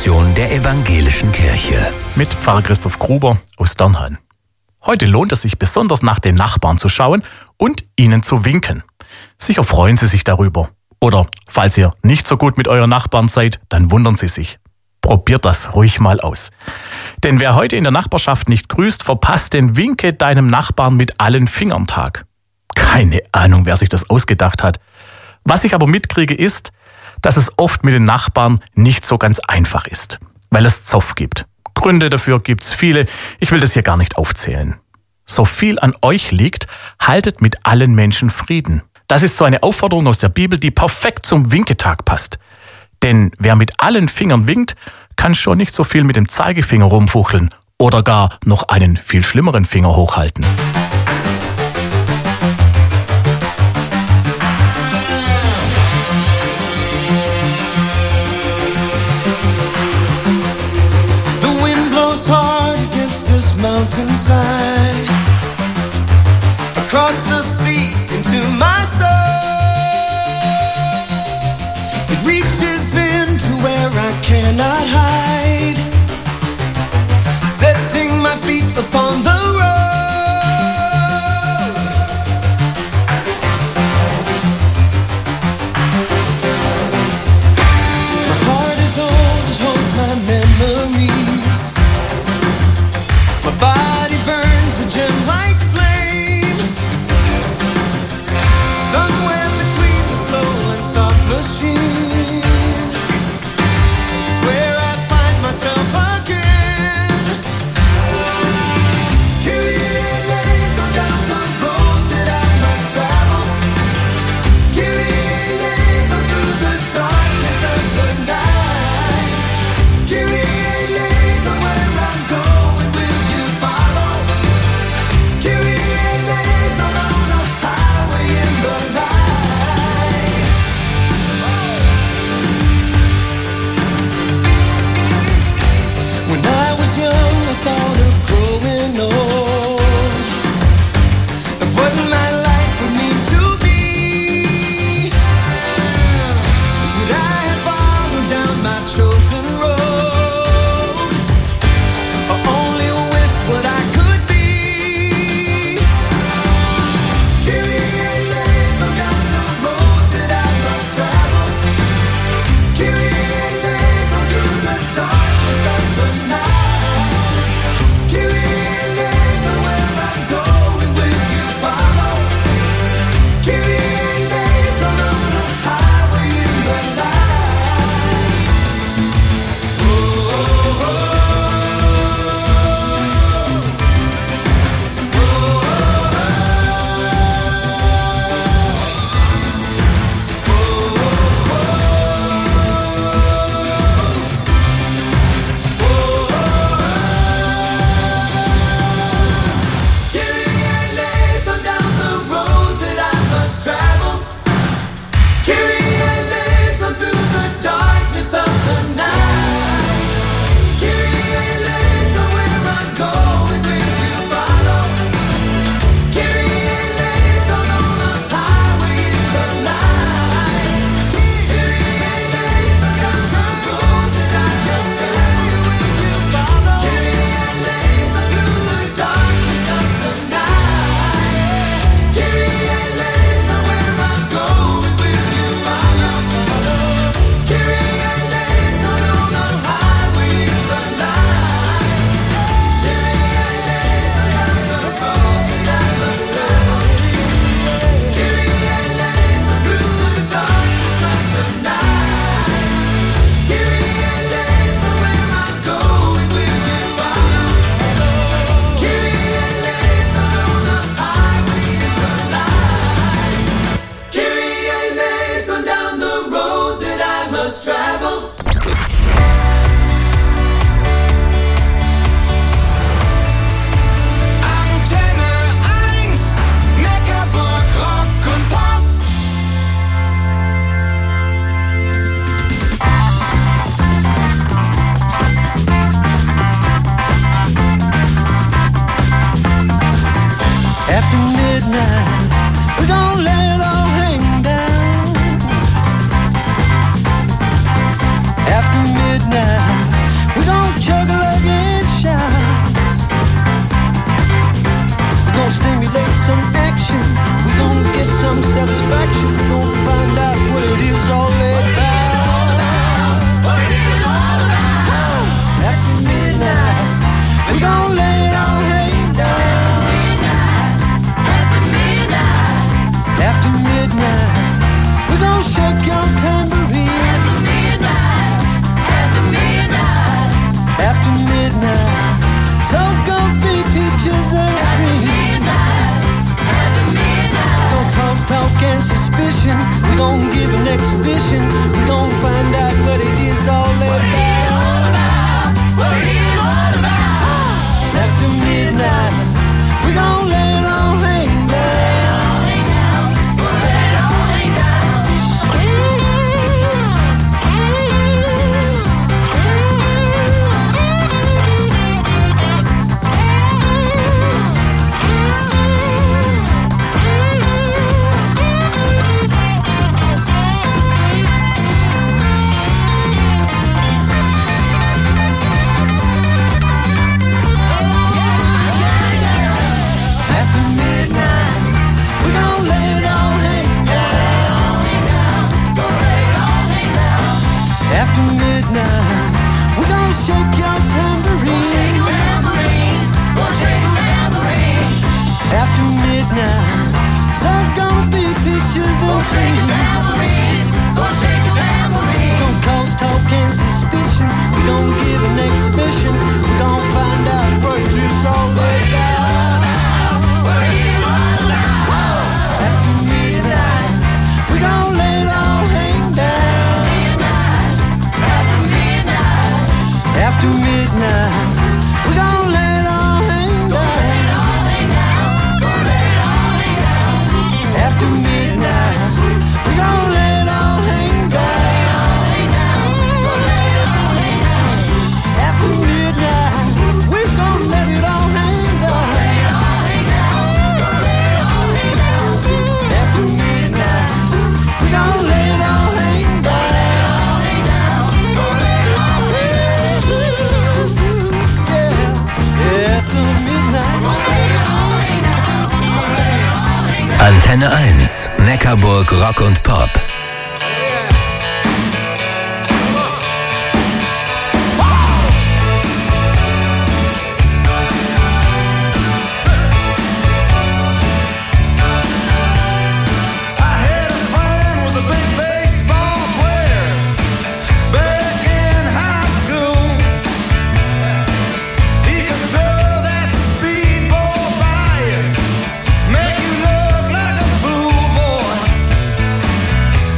Produktion der Evangelischen Kirche. Mit Pfarrer Christoph Gruber aus Dernheim. Heute lohnt es sich besonders nach den Nachbarn zu schauen und ihnen zu winken. Sicher freuen sie sich darüber. Oder falls ihr nicht so gut mit euren Nachbarn seid, dann wundern sie sich. Probiert das ruhig mal aus. Denn wer heute in der Nachbarschaft nicht grüßt, verpasst den Winke deinem Nachbarn mit allen Fingern Tag. Keine Ahnung, wer sich das ausgedacht hat. Was ich aber mitkriege ist, dass es oft mit den Nachbarn nicht so ganz einfach ist, weil es Zoff gibt. Gründe dafür gibt's viele, ich will das hier gar nicht aufzählen. So viel an euch liegt, haltet mit allen Menschen Frieden. Das ist so eine Aufforderung aus der Bibel, die perfekt zum Winketag passt. Denn wer mit allen Fingern winkt, kann schon nicht so viel mit dem Zeigefinger rumfuchteln oder gar noch einen viel schlimmeren Finger hochhalten. Mountainside, across the sea into my soul. It reaches into where I cannot hide, setting my feet upon the road. My heart is old, it holds my memories. My body burns a gem like flame, somewhere between the soul and soft machine is where I find myself again. Kyrie eleison, down the road that I must travel. Kyrie eleison, through the darkness of the night. Kyrie eleison, where I'm going. After midnight some satisfaction. We're gonna find out what it is all about. After midnight, we're gonna lay it all hang down. After midnight, we're gonna shake your tambourine. After midnight, so gonna be peaches and cream. Gonna cause talk and suspicion. We're gonna give an exhibition. We're gonna find out what it is all about. After midnight, we're gonna lay it all hang down. After midnight, we're gonna shake your tambourine. After midnight, there's gonna be peaches and cream. Gonna cause talk and suspicion. We're gonna give an exhibition. We're gonna find out what it's all about. After midnight, we're gonna lay it all hang down. After midnight, we're gonna lay it all hang down. After midnight, we're gonna lay it all hang down. After midnight, we're gonna let it all hang down. After midnight, we're gonna lay it all hang down. Antenne 1, Neckarburg Rock und Pop. Make you look like a fool boy.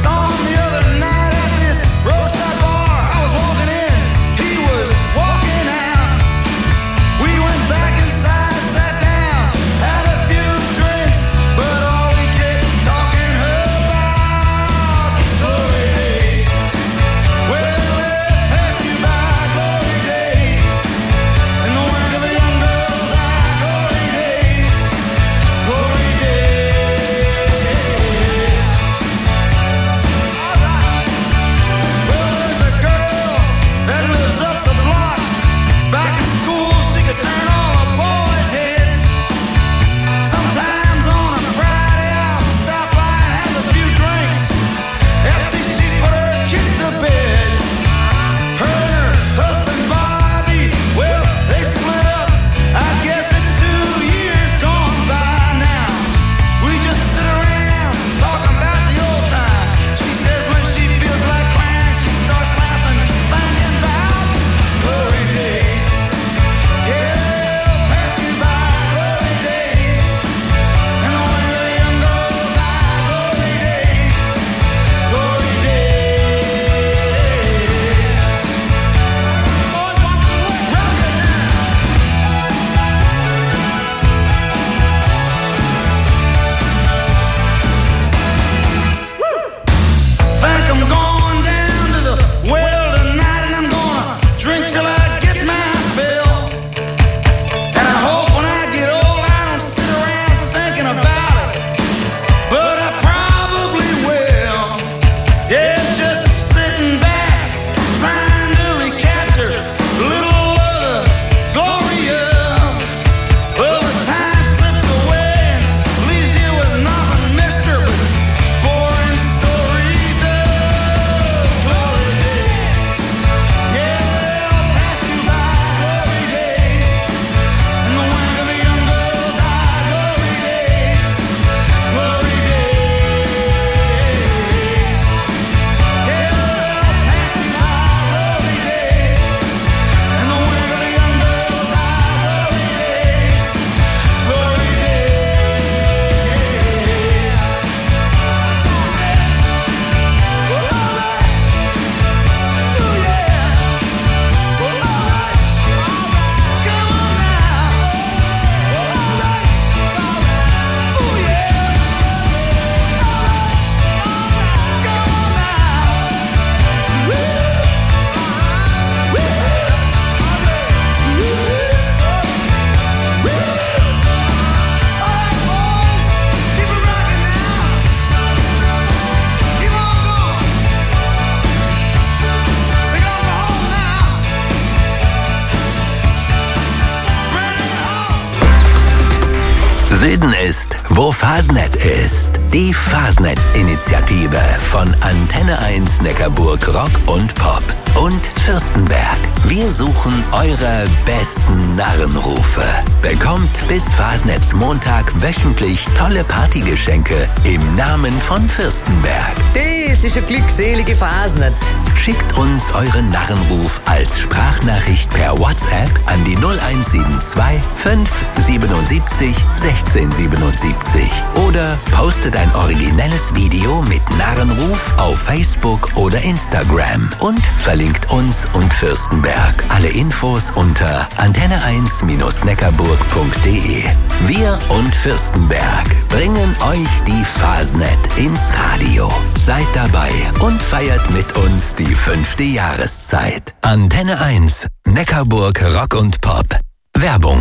Süden ist, wo Fasnet ist. Die Fasnetz-Initiative von Antenne 1 Neckarburg Rock und Pop und Fürstenberg. Wir suchen eure besten Narrenrufe. Bekommt bis Fasnetz Montag wöchentlich tolle Partygeschenke im Namen von Fürstenberg. Das ist eine glückselige Fasnet. Schickt uns euren Narrenruf als Sprachnachricht per WhatsApp an die 0172 577 1677 oder postet ein originelles Video mit Narrenruf auf Facebook oder Instagram und verlinkt uns und Fürstenberg. Alle Infos unter antenne1-neckarburg.de. Wir und Fürstenberg bringen euch die Fasnet ins Radio. Seid dabei und feiert mit uns die 5. Jahreszeit. Antenne 1, Neckarburg Rock und Pop. Werbung.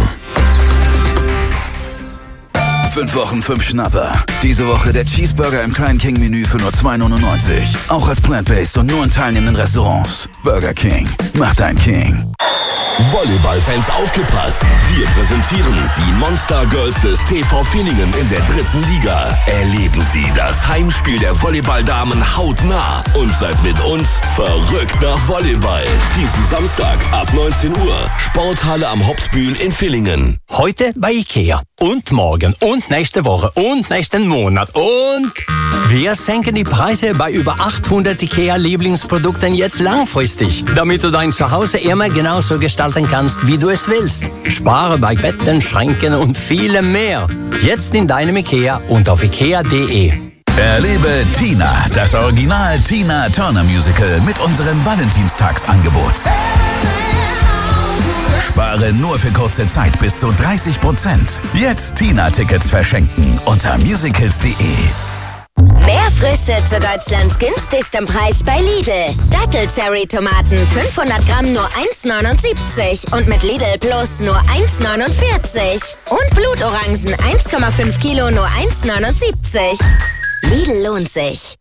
5 Wochen, 5 Schnapper. Diese Woche der Cheeseburger im Kleinen King-Menü für nur 2,99. Auch als Plant-Based und nur in teilnehmenden Restaurants. Burger King. Mach dein King. Volleyballfans aufgepasst! Wir präsentieren die Monster Girls des TV Villingen in der 3. Liga. Erleben Sie das Heimspiel der Volleyballdamen hautnah und seid mit uns verrückt nach Volleyball. Diesen Samstag ab 19 Uhr. Sporthalle am Hopsbühl in Villingen. Heute bei Ikea. Und morgen und nächste Woche und nächsten Monat und... Wir senken die Preise bei über 800 Ikea-Lieblingsprodukten jetzt langfristig, damit du dein Zuhause immer genauso gestalten kannst, wie du es willst. Spare bei Betten, Schränken und vielem mehr. Jetzt in deinem Ikea und auf ikea.de. Erlebe Tina, das Original Tina Turner Musical mit unserem Valentinstagsangebot. Spare nur für kurze Zeit bis zu 30%. Jetzt Tina-Tickets verschenken unter musicals.de. Mehr Frische zu Deutschlands günstigstem Preis bei Lidl. Dattel-Cherry-Tomaten 500 Gramm nur 1,79 und mit Lidl Plus nur 1,49. Und Blutorangen 1,5 Kilo nur 1,79. Lidl lohnt sich.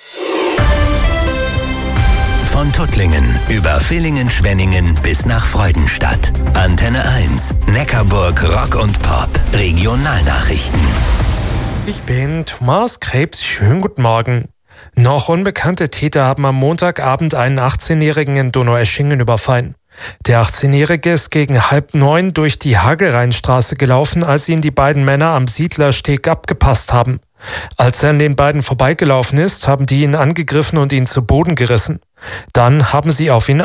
Von Tuttlingen über Villingen-Schwenningen bis nach Freudenstadt. Antenne 1, Neckarburg Rock und Pop. Regionalnachrichten. Ich bin Thomas Krebs. Schönen guten Morgen. Noch unbekannte Täter haben am Montagabend einen 18-Jährigen in Donaueschingen überfallen. Der 18-Jährige ist gegen 8:30 durch die Hagelrheinstraße gelaufen, als ihn die beiden Männer am Siedlersteg abgepasst haben. Als er an den beiden vorbeigelaufen ist, haben die ihn angegriffen und ihn zu Boden gerissen. Dann haben sie auf ihn